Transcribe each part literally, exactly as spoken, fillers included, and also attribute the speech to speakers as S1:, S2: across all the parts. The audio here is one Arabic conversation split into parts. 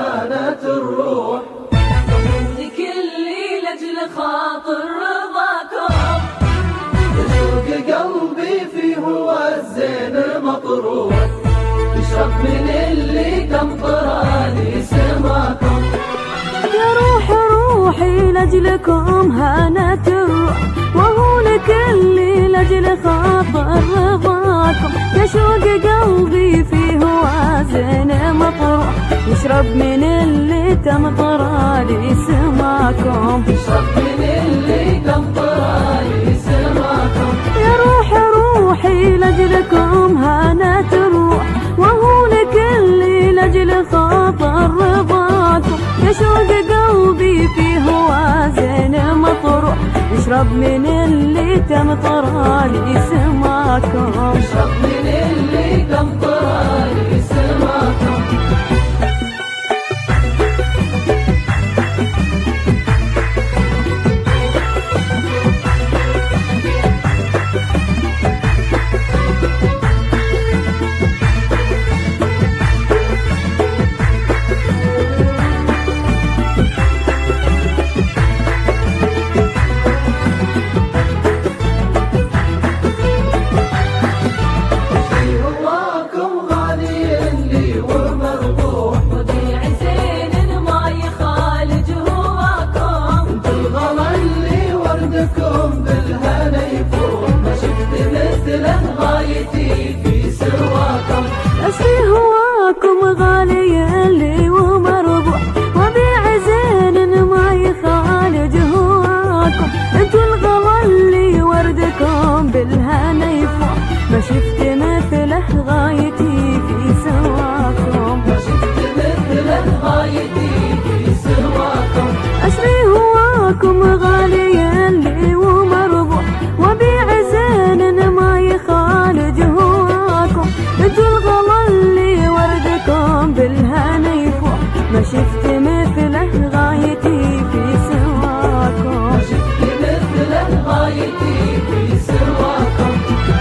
S1: هانت الروح.
S2: لكلي لأجل خاطر رضاكم
S1: يشوق قلبي فيه والزين مطروح. يشرب من اللي تمطراني سماكم.
S2: يا روح روحي لأجلكم هانت الروح، وهو لكلي لأجل خاطر رضاكم. يشوق قلبي فيه وازن مطروح، يشرب من اللي تمطراني سماكم.
S1: يشرب من اللي تمطراني سماكم.
S2: يا روح روحي لأجلكم هانت الروح، وهو لكلي لأجل خاطر رضاكم. يشوق قلبي فيه وازن مطروح، يشرب من اللي تمطراني سماكم.
S1: يشرب من اللي تمطراني سماكم.
S2: أشفي هواكم غالي اللي ومربوح، وبيع زين ما يخالج هواكم. انتو الغلا اللي وردكم بالهنا يفوح، ما شفت مثله غايتي في سواكم.
S1: ما شفت مثله غايتي في سواكم.
S2: أشفي هواكم غالي اللي ومربوح، وبيع زين ما يخالج هواكم. انتو الغلا اللي وردكم بالهنا يفوح، ما شفت مثله غايتي في سواكم.
S1: ما شفت مثله غايتي في سواكم.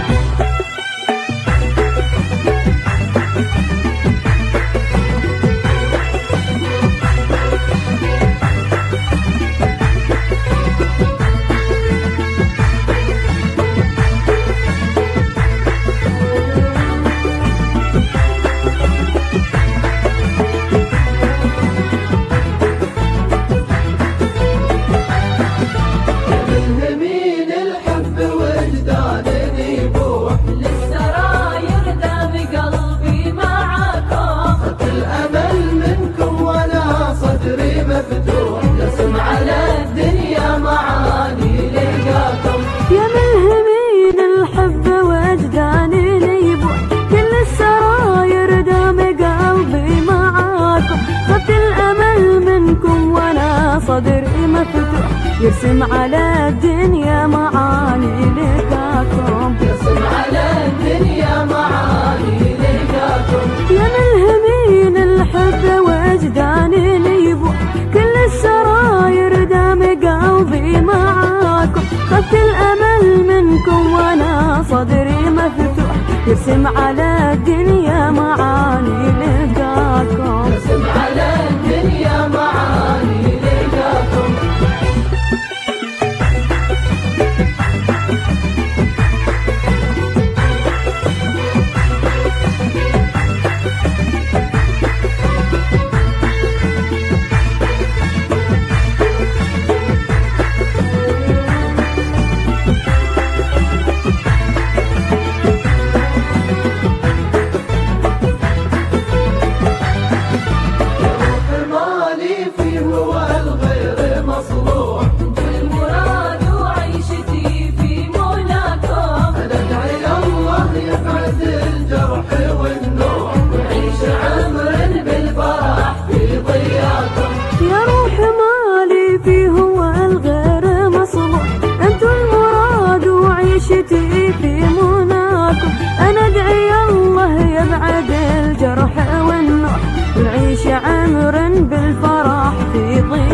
S1: يرسم على الدنيا معاني لقاكم.
S2: يا ملهمين الحب وجداني ليبوح، كل السراير دام قلبي معاكم. خدت الأمل منكم وانا صدري مفتوح، يرسم على الدنيا معاني لقاكم.
S1: يرسم على الدنيا معاني لقاكم.
S2: يا ملهمين الحب وجداني ليبوح، كل السراير دام قلبي معاكم. خدت الأمل منكم وانا صدري مفتوح، يرسم على الدنيا معاني لقاكم.
S1: يرسم على الدنيا معاني لقاكم.
S2: في مناكم. أنا أدعي الله يبعد الجرح والنوح، ونعيش عمر بالفرح في ضيق.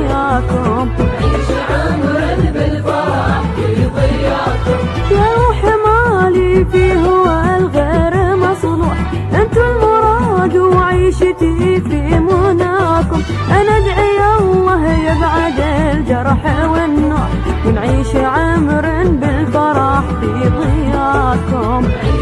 S2: معاكم